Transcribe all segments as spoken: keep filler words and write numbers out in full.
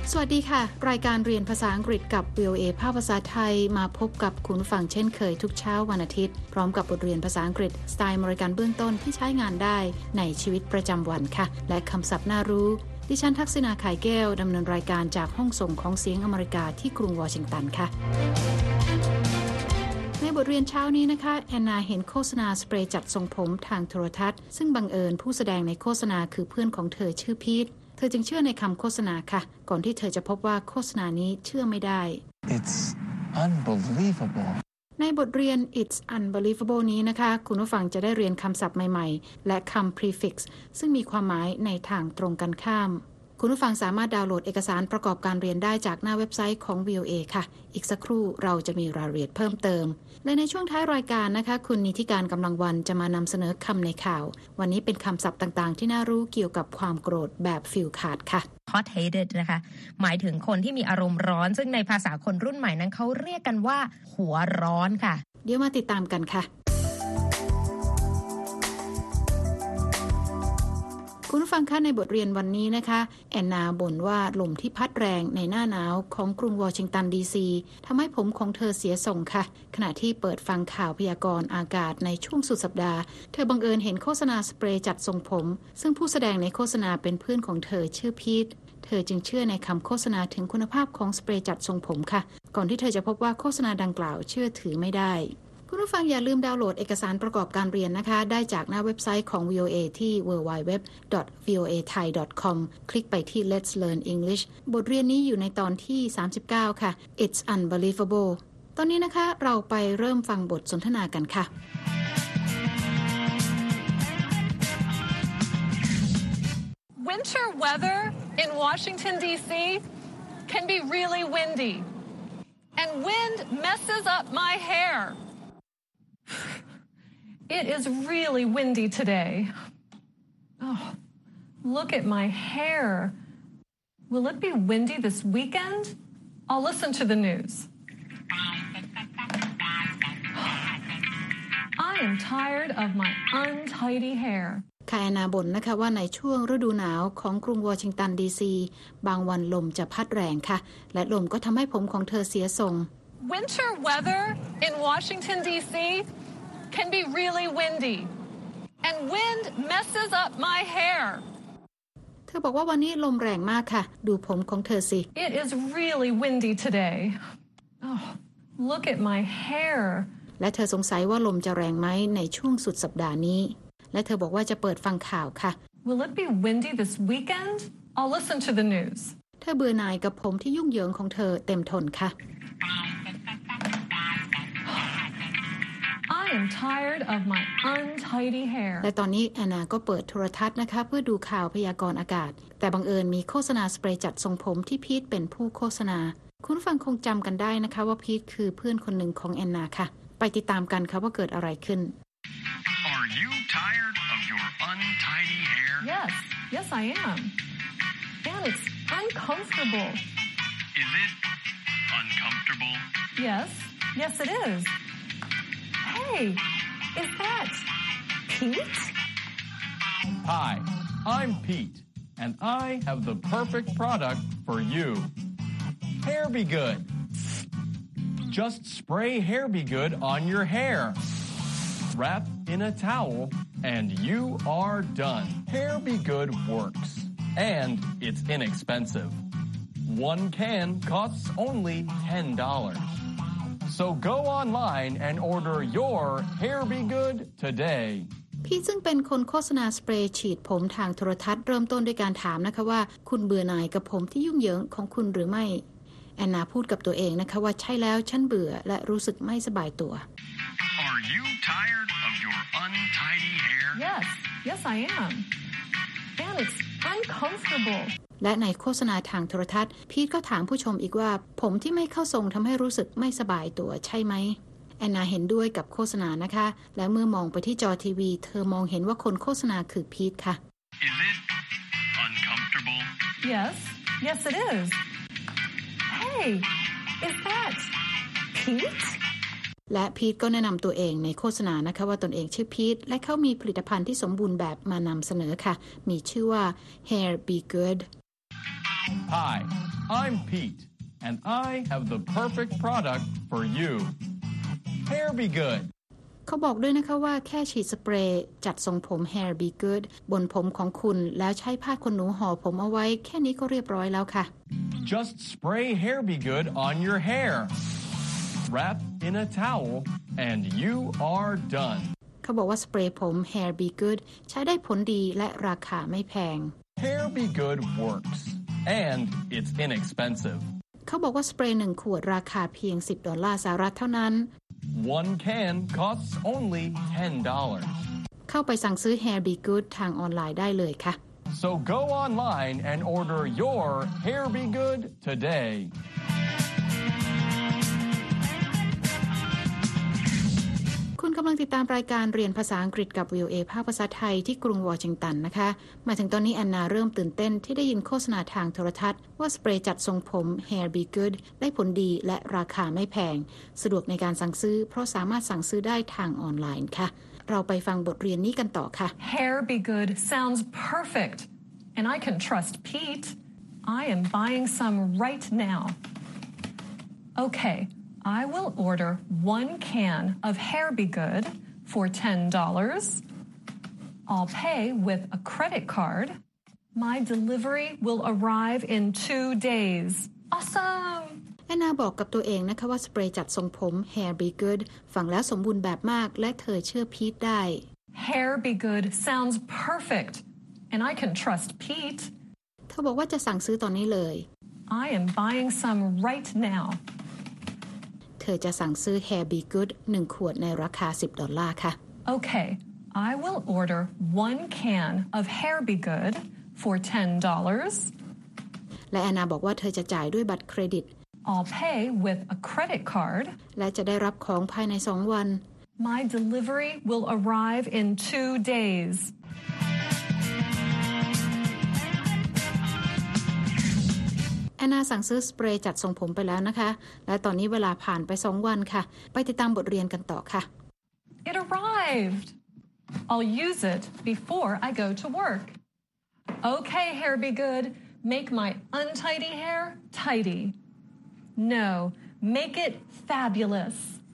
สวัสดีค่ะรายการเรียนภาษาอังกฤษกับ วี โอ เอ ภาคภาษาไทยมาพบกับคุณผู้ฟังเช่นเคยทุกเช้าวันอาทิตย์พร้อมกับบทเรียนภาษาอังกฤษสไตล์อเมริกันเบื้องต้นที่ใช้งานได้ในชีวิตประจำวันค่ะและคำศัพท์น่ารู้ดิฉันทักษณาไข่แก้วดำเนินรายการจากห้องส่งของเสียงอเมริกาที่กรุงวอชิงตันค่ะในบทเรียนเช้านี้นะคะแอนนาเห็นโฆษณาสเปรย์จัดทรงผมทางโทรทัศน์ซึ่งบังเอิญผู้แสดงในโฆษณาคือเพื่อนของเธอชื่อพีทเธอจึงเชื่อในคำโฆษณาค่ะก่อนที่เธอจะพบว่าโฆษณานี้เชื่อไม่ได้ It's unbelievable ในบทเรียน It's unbelievable นี้นะคะคุณผู้ฟังจะได้เรียนคำศัพท์ใหม่ๆและคำ prefix ซึ่งมีความหมายในทางตรงกันข้ามคุณผู้ฟังสามารถดาวน์โหลดเอกสารประกอบการเรียนได้จากหน้าเว็บไซต์ของ วี โอ เอ ค่ะอีกสักครู่เราจะมีรายละเอียดเพิ่มเติมและในช่วงท้ายรายการนะคะคุณนิติการกำลังวันจะมานำเสนอคำในข่าววันนี้เป็นคำศัพท์ต่างๆที่น่ารู้เกี่ยวกับความโกรธแบบฟิลขาดค่ะ hot-headed นะคะหมายถึงคนที่มีอารมณ์ร้อนซึ่งในภาษาคนรุ่นใหม่นั้นเขาเรียกกันว่าหัวร้อนค่ะเดี๋ยวมาติดตามกันค่ะคุณผู้ฟังคะในบทเรียนวันนี้นะคะแอนนาบ่นว่าลมที่พัดแรงในหน้าหนาวของกรุงวอชิงตันดีซีทำให้ผมของเธอเสียทรงค่ะขณะที่เปิดฟังข่าวพยากรณ์อากาศในช่วงสุดสัปดาห์เธอบังเอิญเห็นโฆษณาสเปรย์จัดทรงผมซึ่งผู้แสดงในโฆษณาเป็นเพื่อนของเธอชื่อพีทเธอจึงเชื่อในคำโฆษณาถึงคุณภาพของสเปรย์จัดทรงผมค่ะก่อนที่เธอจะพบว่าโฆษณาดังกล่าวเชื่อถือไม่ได้คุณผู้ฟังอย่าลืมดาวน์โหลดเอกสารประกอบการเรียนนะคะได้จากหน้าเว็บไซต์ของ วี โอ เอ ที่ ดับเบิลยู ดับเบิลยู ดับเบิลยู ดอท วี โอ เอ ไทย ดอท คอม คลิกไปที่ Let's Learn English บทเรียนนี้อยู่ในตอนที่สามสิบเก้าค่ะ It's unbelievable ตอนนี้นะคะเราไปเริ่มฟังบทสนทนากันค่ะ Winter weather in Washington, D C can be really windy, and wind messes up my hair. It is really windy today. Oh, look at my hair. Will it be windy this weekend? I'll listen to the news. I am tired of my untidy hair. คาแอนนาบ่นนะคะว่าในช่วงฤดูหนาวของกรุงวอชิงตันดีซีบางวันลมจะพัดแรงค่ะและลมก็ทำให้ผมของเธอเสียทรง Winter weather in Washington, D C can be really windy, and wind messes up my hair. เธอบอกว่าวันนี้ลมแรงมากค่ะดูผมของเธอสิ It is really windy today. Oh, look at my hair. และเธอสงสัยว่าลมจะแรงไหมในช่วงสุดสัปดาห์นี้และเธอบอกว่าจะเปิดฟังข่าวค่ะ Will it be windy this weekend? I'll listen to the news. เธอเบื่อหน่ายกับผมที่ยุ่งเหยิงของเธอเต็มทนค่ะ I am tired of my untidy hair. และตอนนี้แอนนาก็เปิดโทรทัศน์นะคะเพื่อดูข่าวพยากรณ์อากาศแต่บังเอิญมีโฆษณาสเปรย์จัดทรงผมที่พีทเป็นผู้โฆษณาคุณฟังคงจำกันได้นะคะว่าพีทคือเพื่อนคนหนึ่งของแอนนาค่ะไปติดตามกันค่ะว่าเกิดอะไรขึ้น Are you tired of your untidy hair? Yes, yes I am. And it's uncomfortable. Is it uncomfortable? Yes, yes it is. Hey, is that Pete? Hi, I'm Pete, and I have the perfect product for you. Hair Be Good. Just spray Hair Be Good on your hair.Wrap in a towel and you are done. Hair Be Good works and it's inexpensive. One can costs only ten dollars. So go online and order your Hair Be Good today. พีทซึ่งเป็นคนโฆษณาสเปรย์ฉีดผมทางโทรทัศน์เริ่มต้นด้วยการถามนะคะว่าคุณเบื่อหน่ายกับผมที่ยุ่งเหยิงของคุณหรือไม่แอนนาพูดกับตัวเองนะคะว่าใช่แล้วฉันเบื่อและรู้สึกไม่สบายตัว Are you tired of your untidy hair? Yes, yes I am. And it's uncomfortable. และในโฆษณาทางโทรทัศน์พีทก็ถามผู้ชมอีกว่าผมที่ไม่เข้าทรงทำให้รู้สึกไม่สบายตัวใช่ไหมแอนนาเห็นด้วยกับโฆษณานะคะและเมื่อมองไปที่จอทีวีเธอมองเห็นว่าคนโฆษณาคือพีทค่ะ Is it uncomfortable? Yes, yes it is. Hey, is that Pete? และพีทก็แนะนำตัวเองในโฆษณานะคะว่าตนเองชื่อพีทและเขามีผลิตภัณฑ์ที่สมบูรณ์แบบมานำเสนอค่ะมีชื่อว่า Hair Be Good Hi, I'm Pete, and I have the perfect product for you. Hair Be Good. เขาบอกด้วยนะคะว่าแค่ฉีดสเปรย์จัดทรงผม Hair Be Good บนผมของคุณแล้วใช้ผ้าขนหนูห่อผมเอาไว้แค่นี้ก็เรียบร้อยแล้วค่ะ Just spray Hair Be Good on your hair. Wrap in a towel, and you are done. เขาบอกว่าสเปรย์ผม Hair Be Good ใช้ได้ผลดีและราคาไม่แพง Hair Be Good works, and it's inexpensive. เขาบอกว่าสเปรย์หนึ่งขวดราคาเพียงสิบดอลลาร์สหรัฐเท่านั้น One can costs only ten dollars. เข้าไปสั่งซื้อ Hair Be Good ทางออนไลน์ได้เลยค่ะ So go online and order your Hair Be Good today. คุณกำลังติดตามรายการเรียนภาษาอังกฤษกับ วี โอ เอ ภาคภาษาไทยที่กรุงวอชิงตันนะคะมาถึงตอนนี้แอนนาเริ่มตื่นเต้นที่ได้ยินโฆษณาทางโทรทัศน์ว่าสเปรย์จัดทรงผม Hair Be Good ได้ผลดีและราคาไม่แพงสะดวกในการสั่งซื้อเพราะสามารถสั่งซื้อได้ทางออนไลน์ค่ะเราไปฟังบทเรียนนี้กันต่อค่ะ Hair Be Good sounds perfect, and I can trust Pete. I am buying some right now. Okay.I will order one can of Hair Be Good for ten dollars. I'll pay with a credit card. My delivery will arrive in two days. Awesome! แอนนาบอกกับตัวเองนะคะว่าสเปรย์จัดทรงผม Hair Be Good ฟังแล้วสมบูรณ์แบบมากและเธอเชื่อพีทได้ Hair Be Good sounds perfect, and I can trust Pete. เธอบอกว่าจะสั่งซื้อตอนนี้เลย I am buying some right now. เธอจะสั่งซื้อ Hair Be Good หนึ่งขวดในราคาสิบดอลลาร์ค่ะ Okay, I will order one can of Hair Be Good for ten dollars. และแอนนาบอกว่าเธอจะจ่ายด้วยบัตรเครดิต I'll pay with a credit card. และจะได้รับของภายในสองวัน My delivery will arrive in two days. แอนนาสั่งซื้อสเปรย์จัดทรงผมไปแล้วนะคะและตอนนี้เวลาผ่านไปสองวันค่ะไปติดตามบทเรียนกันต่อค่ะ It arrived. I'll use it before I go to work. Okay, Hair Be Good, make my untidy hair tidy. No, make it fabulous.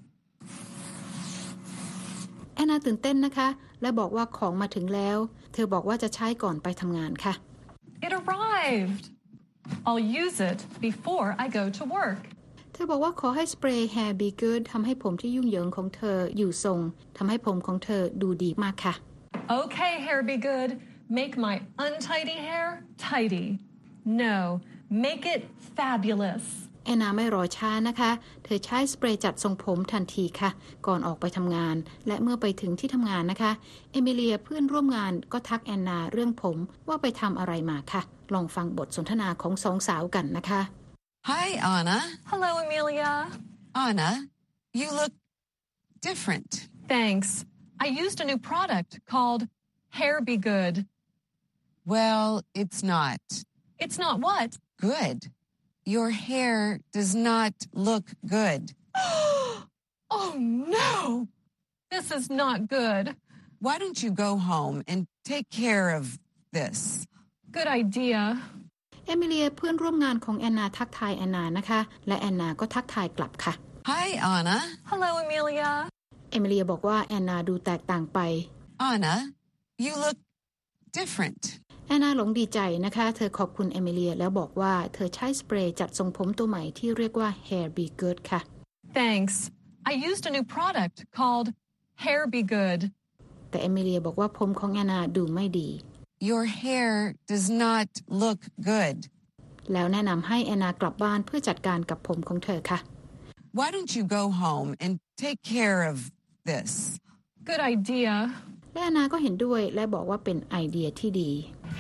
แอนนาตื่นเต้นนะคะและบอกว่าของมาถึงแล้วเธอบอกว่าจะใช้ก่อนไปทำงานค่ะ It arrived.I'll use it before I go to work. เธอบอกว่าขอให้สเปรย์ Hair Be Good ทำให้ผมที่ยุ่งเหยิงของเธออยู่ทรงทำให้ผมของเธอดูดีมากค่ะ Okay, Hair Be Good, make my untidy hair tidy. No, make it fabulous. แอนนาไม่รอช้านะคะเธอใช้สเปรย์จัดทรงผมทันทีค่ะก่อนออกไปทำงานและเมื่อไปถึงที่ทำงานนะคะเอมิเลียเพื่อนร่วมงานก็ทักแอนนาเรื่องผมว่าไปทำอะไรมาค่ะลองฟังบทสนทนาของสองสาวกันนะคะ Hi, Anna. Hello, Amelia. Anna, you look different. Thanks. I used a new product called Hair Be Good. Well, it's not. It's not what? Good. Your hair does not look good. Oh, no. This is not good. Why don't you go home and take care of this? Good idea. เอมิเลียเพื่อนร่วมงานของแอนนาทักทายแอนนานะคะและแอนนาก็ทักทายกลับค่ะ Hi, Anna. Hello, Amelia. เอมิเลียบอกว่าแอนนาดูแตกต่างไป Anna, you look different. แอนนาหลงดีใจนะคะเธอขอบคุณเอมิเลียแล้วบอกว่าเธอใช้สเปรย์จัดทรงผมตัวใหม่ที่เรียกว่า Hair Be Good ค่ะ Thanks. I used a new product called Hair Be Good. แต่เอมิเลียบอกว่าผมของแอนนาดูไม่ดี Your hair does not look good. แล้วแนะนำให้แอนนากลับบ้านเพื่อจัดการกับผมของเธอค่ะ Why don't you go home and take care of this? Good idea. และแอนนาก็เห็นด้วยและบอกว่าเป็นไอเดียที่ดี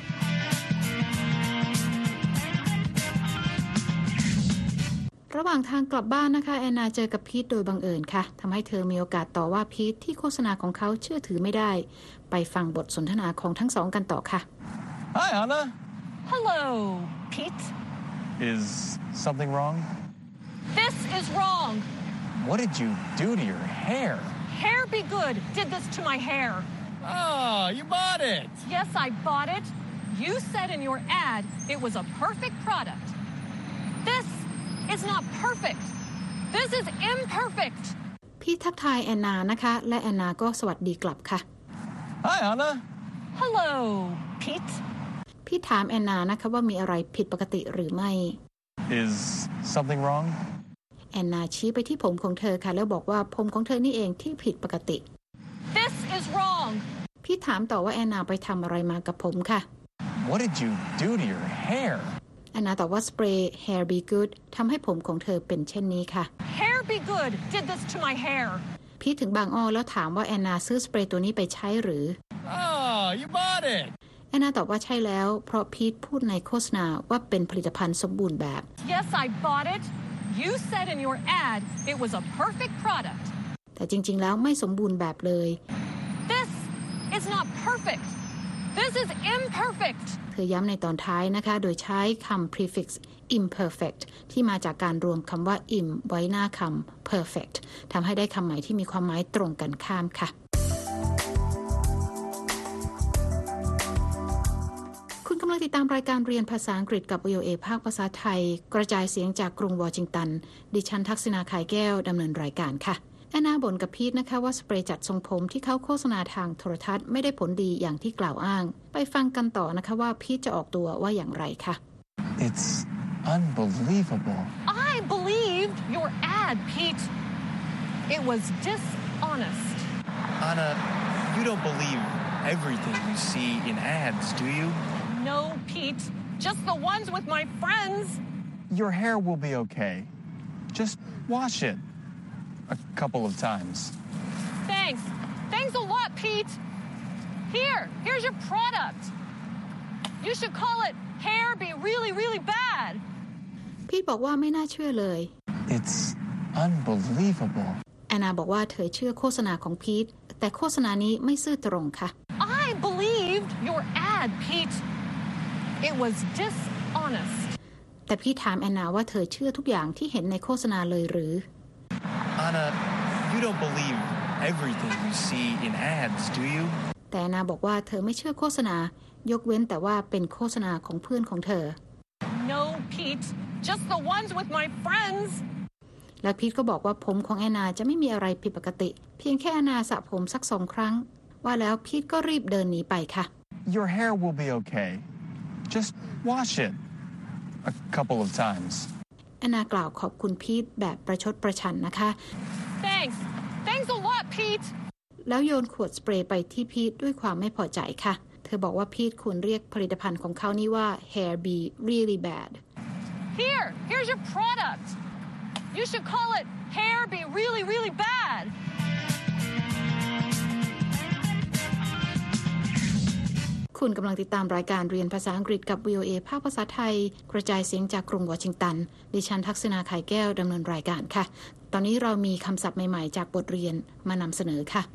ระหว่างทางกลับบ้านนะคะแอนนาเจอกับพีทโดยบังเอิญค่ะทำให้เธอมีโอกาสต่อว่าพีทที่โฆษณาของเขาเชื่อถือไม่ได้ไปฟังบทสนทนาของทั้งสองกันต่อค่ะ Hi, Anna. Hello, Pete. Is something wrong? This is wrong. What did you do to your hair? Hair Be Good did this to my hair. Oh, you bought it. Yes, I bought it. You said in your ad it was a perfect product. This is not perfect. This is imperfect. พี่ทักทายแอนนานะคะและแอนนาก็สวัสดีกลับค่ะ Hi, Anna. Hello, Pete. พี่ถามแอนนานะคะว่ามีอะไรผิดปกติหรือไม่ Is something wrong? แอนนาชี้ไปที่ผมของเธอค่ะแล้วบอกว่าผมของเธอนี่เองที่ผิดปกติ This is wrong. พี่ถามต่อว่าแอนนาไปทำอะไรมากับผมค่ะ What did you do to your hair? แอนนาตอบว่าสเปรย์ Hair Be Good ทำให้ผมของเธอเป็นเช่นนี้ค่ะ Hair Be Good did this to my hair. พี่ถึงบางอ้อแล้วถามว่าแอนนาซื้อสเปรย์ตัวนี้ไปใช้หรือ Oh, you bought it. แอนนาตอบว่าใช่แล้วเพราะพีทพูดในโฆษณาว่าเป็นผลิตภัณฑ์สมบูรณ์แบบ Yes, I bought it. You said in your ad it was a perfect product. แต่จริงๆแล้วไม่สมบูรณ์แบบเลย This is not perfect. This is imperfect. เธอย้ำในตอนท้ายนะคะโดยใช้คำ prefix imperfect ที่มาจากการรวมคำว่า im ไว้หน้าคำ perfect ทำให้ได้คำหมายที่มีความหมายตรงกันข้ามค่ะคุณกำลังติดตามรายการเรียนภาษาอังกฤษกับ วี โอ เอ ภาคภาษาไทยกระจายเสียงจากกรุงวอชิงตันดิฉันทักษิณาไข่แก้วดำเนินรายการค่ะแอนนาบ่นกับพีทนะคะว่าสเปรย์จัดทรงผมที่เขาโฆษณาทางโทรทัศน์ไม่ได้ผลดีอย่างที่กล่าวอ้างไปฟังกันต่อนะคะว่าพีทจะออกตัวว่าอย่างไรค่ะ It's unbelievable. I believed your ad, Pete. It was dishonest. Anna, you don't believe everything you see in ads, do you? No, Pete. Just the ones with my friends. Your hair will be okay. Just wash it a couple of times. Thanks. Thanks a lot, Pete. Here, here's your product. You should call it Hair Be Really, Really Bad. พีทบอกว่าไม่น่าเชื่อเลย It's unbelievable. แอนนาบอกว่าเธอเชื่อโฆษณาของพีทแต่โฆษณานี้ไม่ซื่อตรงค่ะ I believed your ad, Pete. It was dishonest. แต่พี่ถามแอนนาว่าเธอเชื่อทุกอย่างที่เห็นในโฆษณาเลยหรือ Anna, you don't believe everything you see in ads, do you? แต่แอนนาบอกว่าเธอไม่เชื่อโฆษณายกเว้นแต่ว่าเป็นโฆษณาของเพื่อนของเธอ No, Pete. Just the ones with my friends. และพีทก็บอกว่าผมของแอนนาจะไม่มีอะไรผิดปกติเพียงแค่แอนนาสระผมสักสองครั้งว่าแล้วพีทก็รีบเดินหนีไปค่ะ Your hair will be okay. Just wash it a couple of times. แอนนากล่าวขอบคุณพีทแบบประชดประชันนะคะ Thanks. Thanks a lot, Pete. แล้วโยนขวดสเปรย์ไปที่พีทด้วยความไม่พอใจค่ะเธอบอกว่าพีทควรเรียกผลิตภัณฑ์ของเขานี่ว่า Hair Be Really Bad. Here, here's your product. You should call it Hair Be Really, Really Bad. คุณกำลังติดตามรายการเรียนภาษาอังกฤษกับ วี โอ เอ ภาคภาษาไทยกระจายเสียงจากกรุงวอชิงตันดิฉันทักษิณาไข่แก้วดำเนินรายการค่ะตอนนี้เรามีคำศัพท์ใหม่ๆจากบทเรียนมานำเสนอค่ะ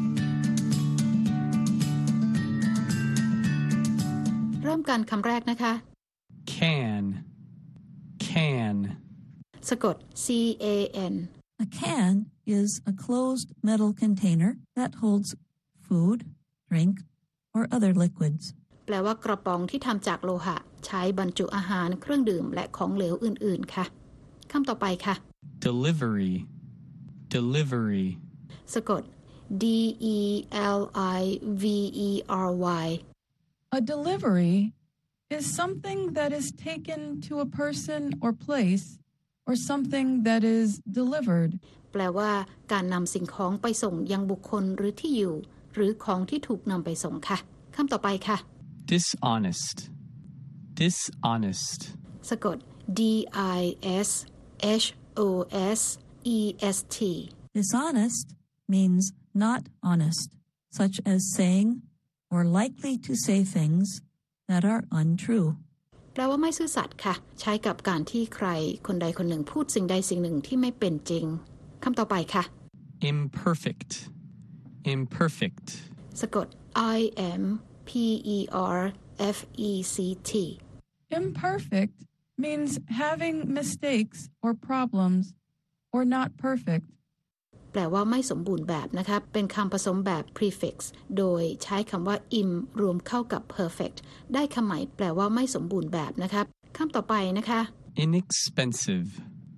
เริ่มกันคำแรกนะคะ Can Can สะกด C A N A can is a closed metal container that holds food, drink, or other liquids. แปลว่ากระป๋องที่ทำจากโลหะใช้บรรจุอาหารเครื่องดื่มและของเหลวอื่นๆค่ะคำต่อไปค่ะ Delivery Delivery สะกด D E L I V E R Y A delivery is something that is taken to a person or place or something that is delivered. แปลว่าการนำสิ่งของไปส่งยังบุคคลหรือที่อยู่หรือของที่ถูกนำไปส่งค่ะคำต่อไปค่ะ Dishonest Dishonest สะกด D I S H O S E S T Dishonest means not honest, such as saying or likely to say things that are untrue. แปลว่าไม่ซื่อสัตย์ค่ะใช้กับการที่ใครคนใดคนหนึ่งพูดสิ่งใดสิ่งหนึ่งที่ไม่เป็นจริงคำต่อไปค่ะ Imperfect Imperfect สะกด I M P E R F E C T Imperfect means having mistakes or problems or not perfect. แปลว่าไม่สมบูรณ์แบบนะคะเป็นคำผสมแบบ prefix โดยใช้คำว่า im รวมเข้ากับ perfect ได้คำใหม่แปลว่าไม่สมบูรณ์แบบนะคะคำต่อไปนะคะ inexpensive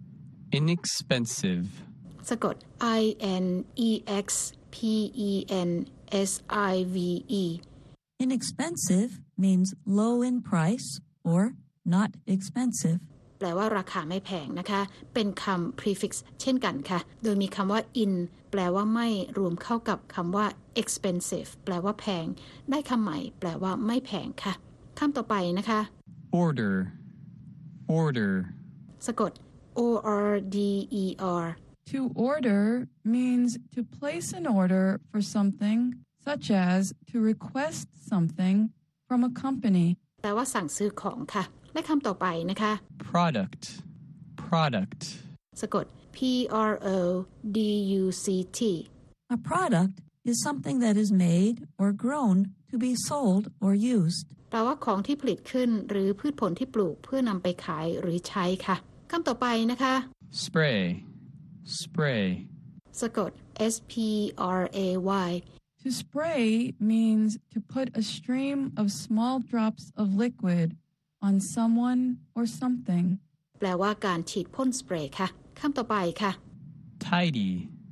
inexpensive สะกด i n e x p e n s i v e Inexpensive means low in price or not expensive แปลว่าราคาไม่แพงนะคะเป็นคำ prefix เช่นกันค่ะโดยมีคำว่า in แปลว่าไม่รวมเข้ากับคำว่า expensive แปลว่าแพงได้คำใหม่แปลว่าไม่แพงค่ะคำต่อไปนะคะ order order สะกด o r d e r To order means to place an order for something, such as to request something from a company. แปลว่าสั่งซื้อของค่ะและคำต่อไปนะคะ product product สะกด p r o d u c t A product is something that is made or grown to be sold or used. แปลว่าของที่ผลิตขึ้นหรือพืชผลที่ปลูกเพื่อนำไปขายหรือใช้ค่ะคำต่อไปนะคะ spray spray สะกด s p r a y To spray means to put a stream of small drops of liquid on someone or something. แปลว่าการฉีดพ่นสเปรย์ค่ะคำต่อไปค่ะ tidy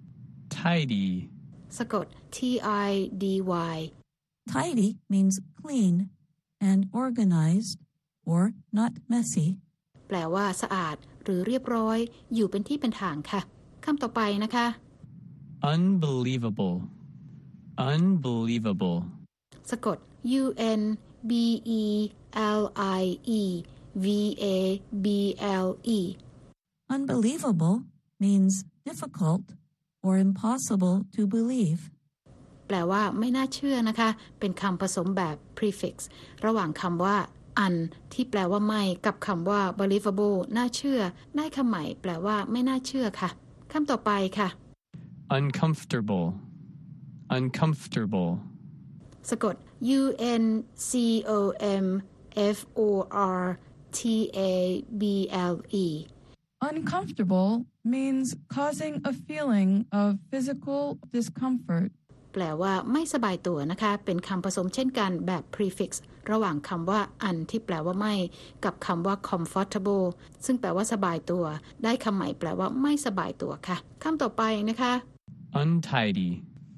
tidy สะกด t i d y Tidy means clean and organized or not messy. แปลว่าสะอาดหรือเรียบร้อยอยู่เป็นที่เป็นทางค่ะคำต่อไปนะคะ unbelievable unbelievable สะกด u n b e l i e v a b l e Unbelievable means difficult or impossible to believe. แปลว่าไม่น่าเชื่อนะคะเป็นคำผสมแบบ prefix ระหว่างคำว่า un ที่แปลว่าไม่กับคำว่า believable น่าเชื่อได้คำใหม่แปลว่าไม่น่าเชื่อค่ะคำต่อไปค่ะ uncomfortable uncomfortable สะกด u n c o m f o r t a b l e Uncomfortable means causing a feeling of physical discomfort. แปลว่าไม่สบายตัวนะคะเป็นคำผสมเช่นกันแบบ prefix ระหว่างคำว่า un ที่แปลว่าไม่กับคำว่า comfortable ซึ่งแปลว่าสบายตัวได้คำใหม่แปลว่าไม่สบายตัวค่ะคำต่อไปนะคะ untidy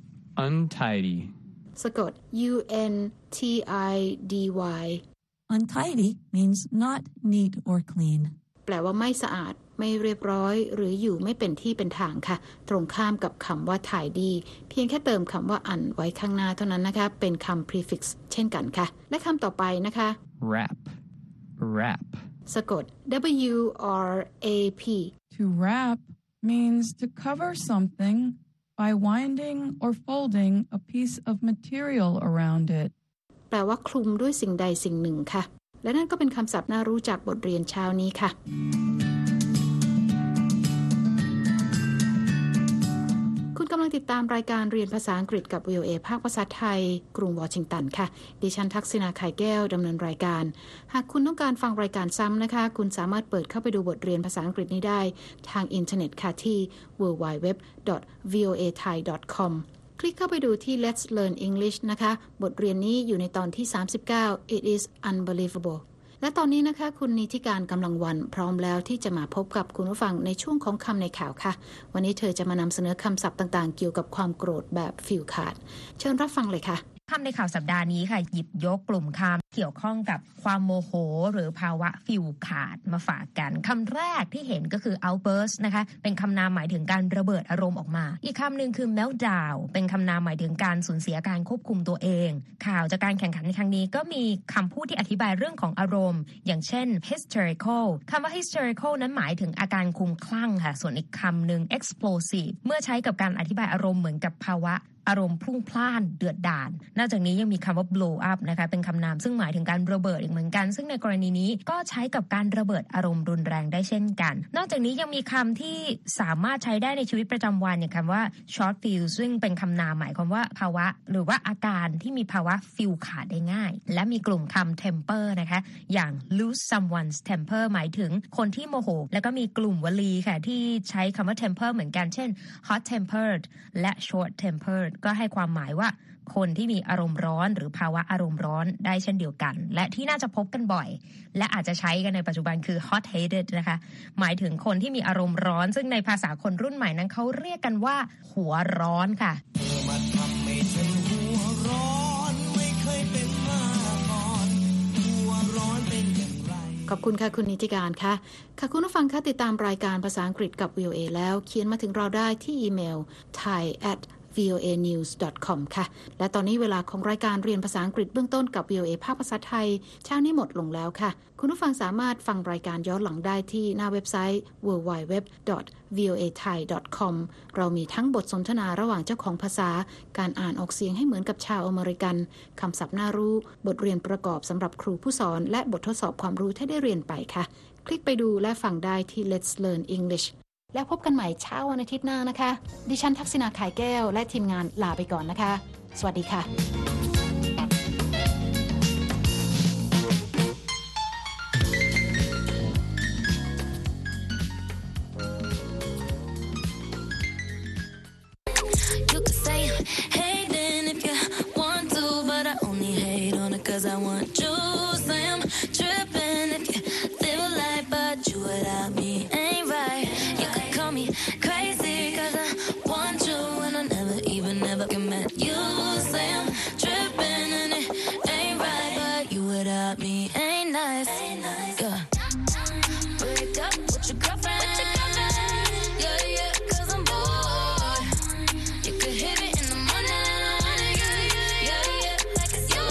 untidy สะกด u n t i d y Untidy means not neat or clean. แปลว่าไม่สะอาดไม่เรียบร้อยหรืออยู่ไม่เป็นที่เป็นทางค่ะตรงข้ามกับคำว่า tidy เพียงแค่เติมคำว่า un ไว้ข้างหน้าเท่านั้นนะคะเป็นคำ prefix เช่นกันค่ะและคำต่อไปนะคะ wrap wrap สะกด w r a p To wrap means to cover something by winding or folding a piece of material around it. แปลว่าคลุมด้วยสิ่งใดสิ่งหนึ่งค่ะและนั่นก็เป็นคำศัพท์น่ารู้จากบทเรียนเช้านี้ค่ะคุณกำลังติดตามรายการเรียนภาษาอังกฤษกับ วี โอ เอ ภาคภาษาไทยกรุงวอชิงตันค่ะดิฉันทักษิณาไข่แก้วดำเนินรายการหากคุณต้องการฟังรายการซ้ำนะคะคุณสามารถเปิดเข้าไปดูบทเรียนภาษาอังกฤษนี้ได้ทางอินเทอร์เน็ตค่ะที่ ดับเบิลยู ดับเบิลยู ดับเบิลยู ดอท วี โอ เอ ไทย ดอท คอม คลิกเข้าไปดูที่ Let's Learn English นะคะบทเรียนนี้อยู่ในตอนที่สามสิบเก้า It is unbelievable และตอนนี้นะคะคุณนิติการกำลังวันพร้อมแล้วที่จะมาพบกับคุณผู้ฟังในช่วงของคำในข่าวค่ะวันนี้เธอจะมานำเสนอคำศัพท์ต่างๆเกี่ยวกับความโกรธแบบฟิลขาดเชิญรับฟังเลยค่ะคำในข่าวสัปดาห์นี้ค่ะหยิบยกกลุ่มคำเกี่ยวข้องกับความโมโหหรือภาวะฟิลขาดมาฝากกันคำแรกที่เห็นก็คือ outburst นะคะเป็นคำนามหมายถึงการระเบิดอารมณ์ออกมาอีกคำหนึ่งคือ meltdown เป็นคำนามหมายถึงการสูญเสียการควบคุมตัวเองข่าวจากการแข่งขันในครั้งนี้ก็มีคำพูดที่อธิบายเรื่องของอารมณ์อย่างเช่น hysterical คำว่า hysterical นั้นหมายถึงอาการคลุ้มคลั่งค่ะส่วนอีกคำหนึ่ง explosive เมื่อใช้กับการอธิบายอารมณ์เหมือนกับภาวะอารมณ์พลุ่งพล่านเดือดดาลนอกจากนี้ยังมีคำว่า blow up นะคะเป็นคำนามซึ่งหมายถึงการระเบิดอีกเหมือนกันซึ่งในกรณีนี้ก็ใช้กับการระเบิดอารมณ์รุนแรงได้เช่นกันนอกจากนี้ยังมีคำที่สามารถใช้ได้ในชีวิตประจำวันอย่างคำว่า short fuse ซึ่งเป็นคำนามหมายความว่าภาวะหรือว่าอาการที่มีภาวะฟิลขาดได้ง่ายและมีกลุ่มคำ temper นะคะอย่าง lose someone's temper หมายถึงคนที่โมโหแล้วก็มีกลุ่มวลีค่ะที่ใช้คำว่า temper เหมือนกันเช่น hot tempered และ short tempered ก็ให้ความหมายว่าคนที่มีอารมณ์ร้อนหรือภาวะอารมณ์ร้อนได้เช่นเดียวกันและที่น่าจะพบกันบ่อยและอาจจะใช้กันในปัจจุบันคือ hot headed นะคะหมายถึงคนที่มีอารมณ์ร้อนซึ่งในภาษาคนรุ่นใหม่นั้นเขาเรียกกันว่าหัวร้อนค่ะขอบคุณค่ะคุณนิติการค่ะค่ะคุณผู้ฟังคะติดตามรายการภาษาอังกฤษกับ วี โอ เอ แล้วเขียนมาถึงเราได้ที่อีเมล ไทย แอท วี โอ เอ นิวส์ ดอท คอม ค่ะและตอนนี้เวลาของรายการเรียนภาษาอังกฤษเบื้องต้นกับ วี โอ เอ ภาคภาษาไทยเช้านี้หมดลงแล้วค่ะคุณผู้ฟังสามารถฟังรายการย้อนหลังได้ที่หน้าเว็บไซต์ ดับเบิลยู ดับเบิลยู ดับเบิลยู ดอท วี โอ เอ ไทย ดอท คอม เรามีทั้งบทสนทนาระหว่างเจ้าของภาษาการอ่านออกเสียงให้เหมือนกับชาวอเมริกันคำศัพท์น่ารู้บทเรียนประกอบสำหรับครูผู้สอนและบททดสอบความรู้ที่ได้เรียนไปค่ะคลิกไปดูและฟังได้ที่ Let's Learn English แล้วพบกันใหม่เช้าวันอาทิตย์หน้านะคะดิฉันทักษิณาขายแก้วและทีมงานลาไปก่อนนะคะสวัสดีค่ะ Cause I want you, say I'm tripping if you live a life, but you without me ain't right. You could call me crazy, cause I want you, and I never even ever commit. You say I'm tripping and it ain't right, but you without me ain't nice. Yeah. Break up with your girlfriend. Yeah, yeah, cause I'm bored. You could hit it in the morning. Yeah, yeah, like it's yours.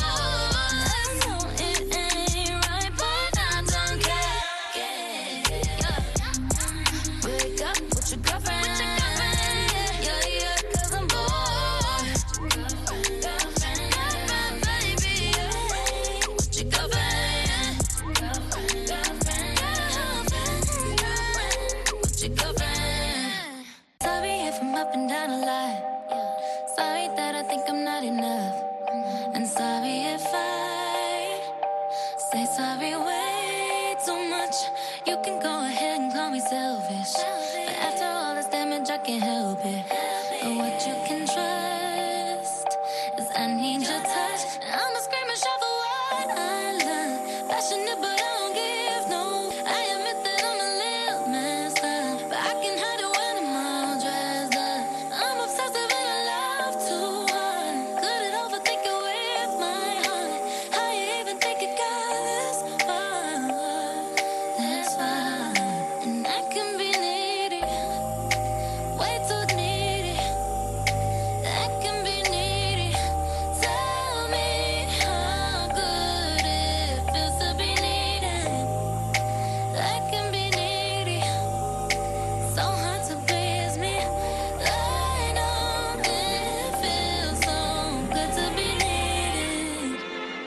Up and down a lot. Sorry that I think I'm not enough. And sorry if I say sorry way too much. You can go ahead and call me selfish. But after all this damage, I can't help it. But what you can trust is I need your touch. I'm a screaming shout for what I love. Passionate, but I don't give no. I admit that I'm a little messed up. But I can hide it when I'm all dressed up. I'm obsessive and I love to run. Good at overthinking with my heart. How you even think it got this far? That's fine. And I can be needy, way too needy. I can be needy. Tell me how good it feels to be needed. I can be needy, so hard to please me. I know it feels so good to be needed.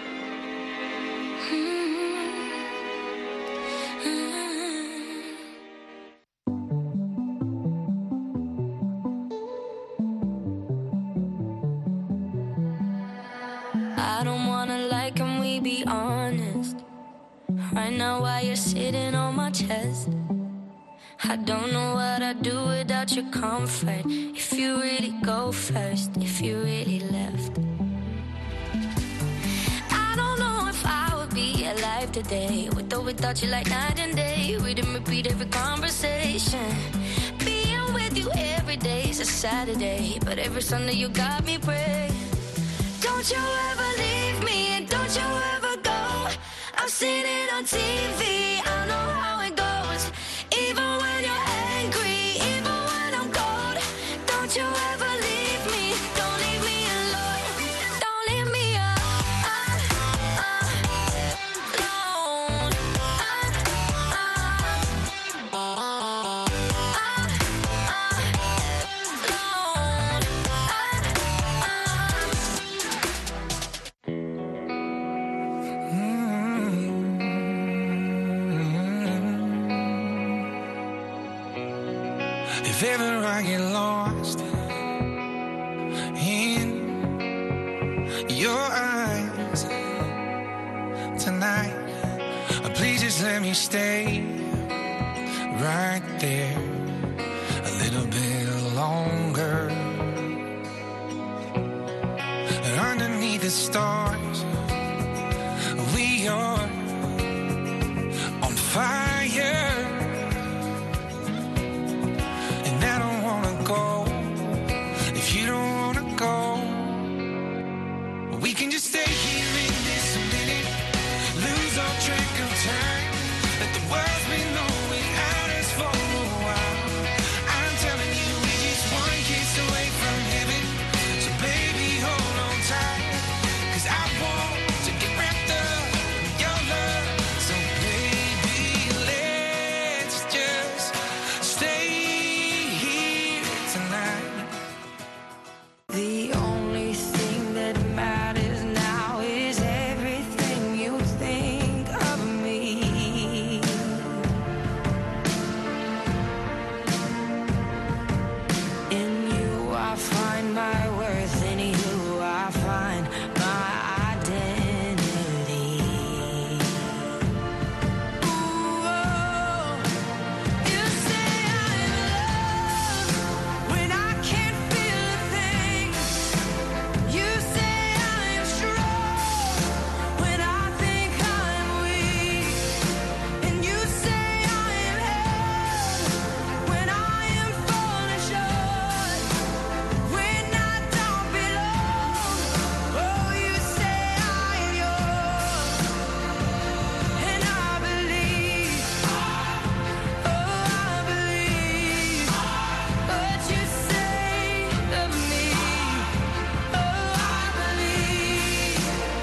I don't wanna lie, can we be honest? Right now while you're sitting on my chest, I don't know what I'd do without your comfort. If you really go first, if you really left, I don't know if I would be alive today, with or without you, like night and day. Read and repeat every conversation. Being with you every day is a Saturday, but every Sunday you got me praying. Don't you ever leave me, and don't you ever go. I've seen it on T V, I know how it goes. Even when you're angry, even when I'm cold. Don't you ever leave me, don't leave me alone. Don't leave me alone. If ever I get lost in your eyes tonight, please just let me stay right there a little bit longer. Underneath the stars, we are on fire, and I don't wanna go if you don't wanna go. We can just stay here in this minute, lose all track of time, let the world's been on without us for a while. I'm telling you, we're just one kiss away from heaven, so baby hold on tight, 'cause I want to get wrapped up in your love. So baby, let's just stay here tonight. The only thing that matters now is everything you think of me. In you I find my worth, in you I find my identity. Ooh, oh, you say I'm in love when I can't feel a thing. You say I am strong when I think I'm weak. And you say I am held when I am falling short, when I don't belong. Oh, you say I am yours, and I believe, oh, I believe what you say of me. Oh, I believe.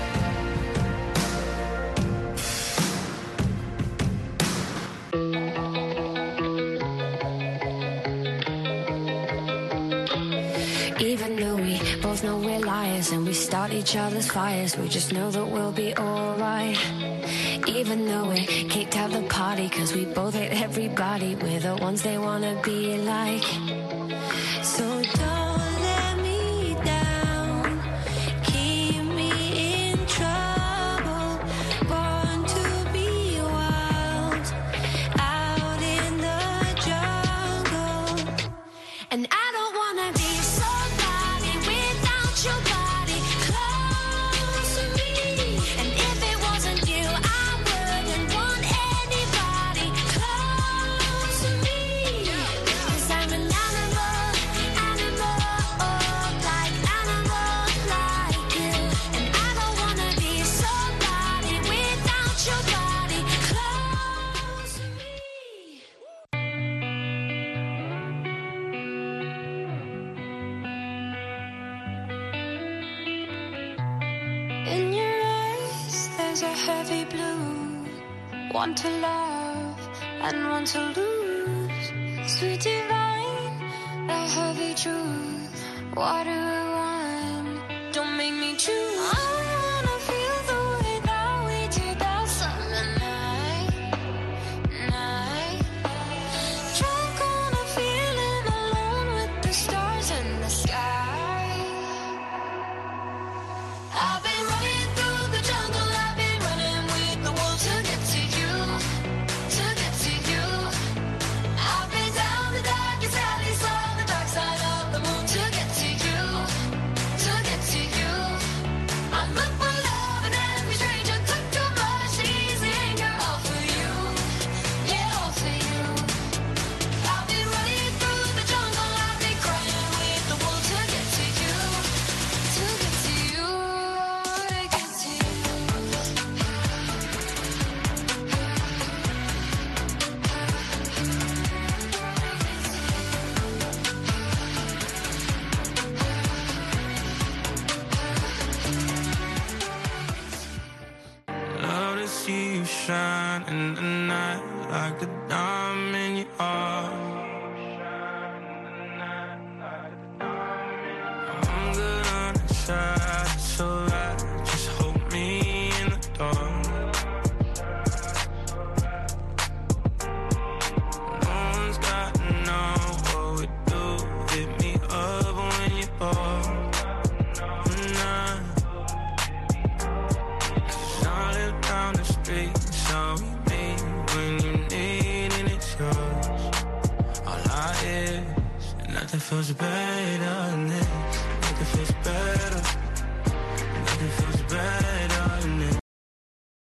Even though we both know we're liars and we start each other's fires, we just know that we'll be alright. Even though we kicked out the party 'cause we both hate everybody, we're the ones they wanna be like. So don't let me down, keep me in trouble, born to be wild, out in the jungle. And I don't wanna be somebody without your body close to me. And if it wasn't you, I wouldn't want anybody close to me. 'Cause I'm an animal, animal, like animal, like you. And I don't wanna be somebody without your body close to me. In your eyes, there's a heavy blue, one to love and one to lose. Sweet divine, the heavy truth, water and wine, don't make me choose. I wanna feel the way that we did that summer night, night. Drunk on a feeling, alone with the stars in the sky. I've been running through the jungle, I've been running with the wolves to get to you, to get to you. I've been down the darkest alley, saw the dark side of the moon to get to you, to get to you. I look for love and every stranger took too much easy anger, all for you, yeah, all for you. I've been running through the jungle, I've been crying with the wolves to get to you, to get to you, to get to you. Love to see you shine in the night like a diamond you are. I'm good on the side, so right, just hold me in the dark. No one's got to know what we're Nothing feels better than this. Nothing feels better